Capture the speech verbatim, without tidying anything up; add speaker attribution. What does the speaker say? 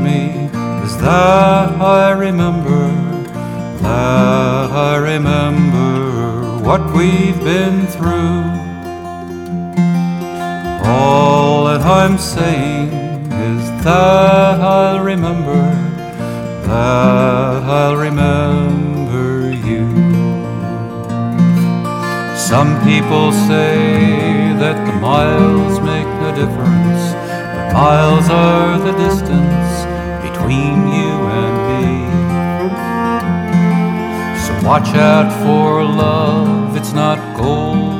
Speaker 1: me is that I remember, that I remember what we've been through. All that I'm saying is that I'll remember, that I'll remember you. Some people say that the miles make no difference, but miles are the distance between you and me. So watch out for love, it's not gold